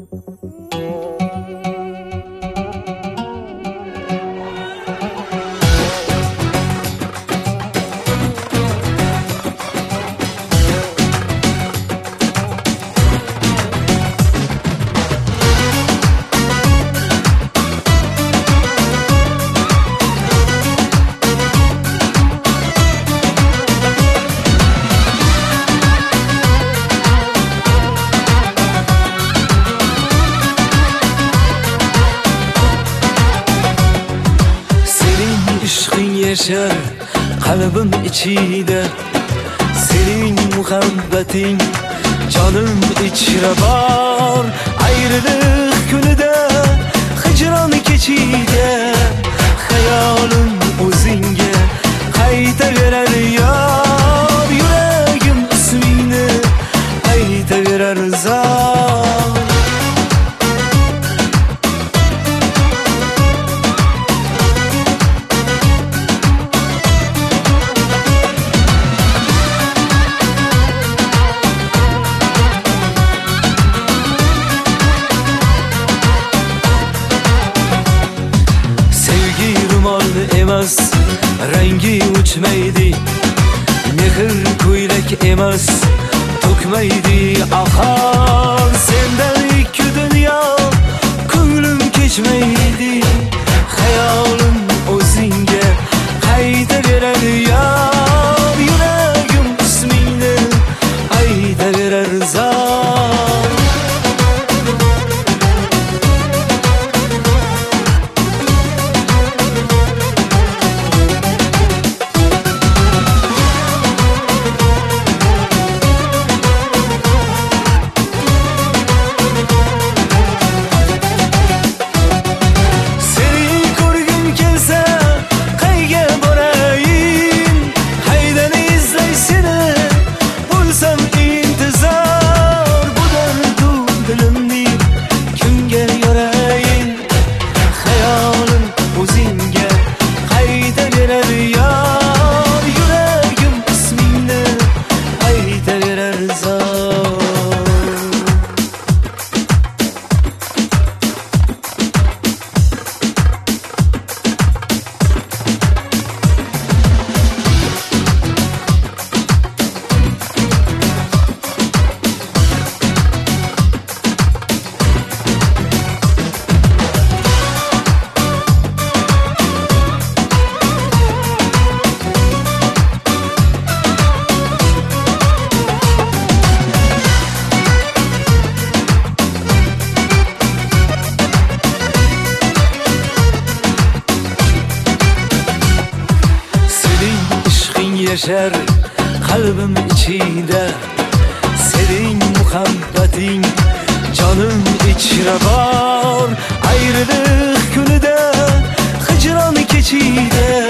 Yaşar kalbim içinde, senin muhabbetin canım içre var. Ayrılık günüde, hicran keçide, hayalım o'zingga qaytaverar yar. Yuragim ismingni aytaverar zor. Emas, rengi uçmaydi, mehr ko'ylak emas, to'kmaydi ahar. Sendan ikki dunyo ko'nglim kechmaydi, hayolim o'zingga qaytaverar yar. Yuragim ismingni aytaverar zor. Yaşar kalbim içinde, senin muhabbetin canım içre var. Ayrılık günüde, hicran keçide,